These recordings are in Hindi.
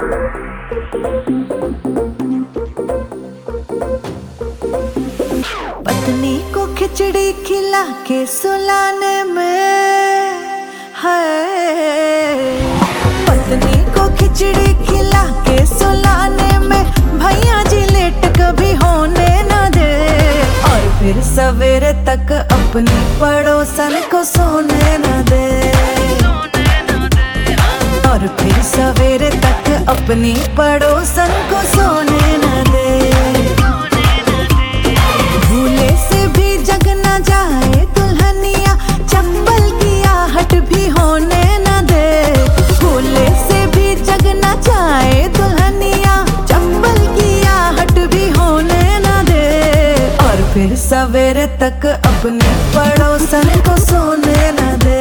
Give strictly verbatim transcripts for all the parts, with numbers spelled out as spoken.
पत्नी को खिचड़ी खिला के सुलाने में है, पत्नी को खिचड़ी खिला के सुलाने में भैया जी लेट कभी होने न दे, और फिर सवेरे तक अपनी पड़ोसन को सोने न दे, और फिर सवेरे तक अपनी पड़ोसन को सोने न दे। भूले से भी जग न जाए दुल्हनिया, चप्पल की आहट भी होने न दे, भूले से भी जग न जाए दुल्हनिया, चप्पल की आहट भी होने न दे, और फिर सवेरे तक अपनी पड़ोसन को सोने न दे,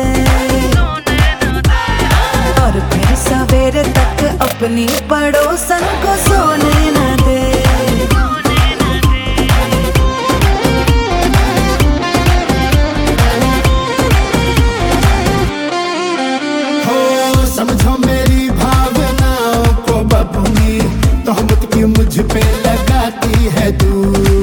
और फिर सवेरे तक अपनी पड़ोसन को सोने न दे। समझो मेरी भावनाओं को बबुनी, तोहमत की मुझ पे लगाती है तू।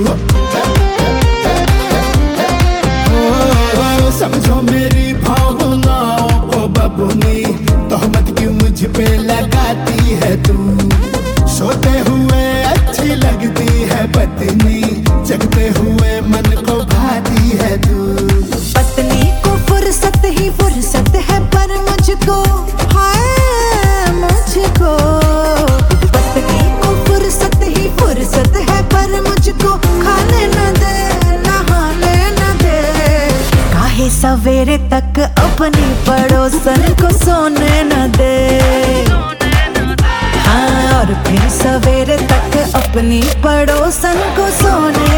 समझो मेरी भावनाओं को बबुनी, तोहमत की मुझ पे लगाती है तू। सोते हुए अच्छी लगती है पत्नी, जगते हुए मन को भाती है तू। पत्नी को फुर्सत ही फुर्सत है पर मुझको, हाय मुझको, पत्नी को फुर्सत ही फुर्सत है पर मुझको, खाने न दे नहाने न दे, काहे सवेरे तक अपनी पड़ोसन को सोने न दे, हाँ, और फिर सवेरे तक अपनी पड़ोसन को सोने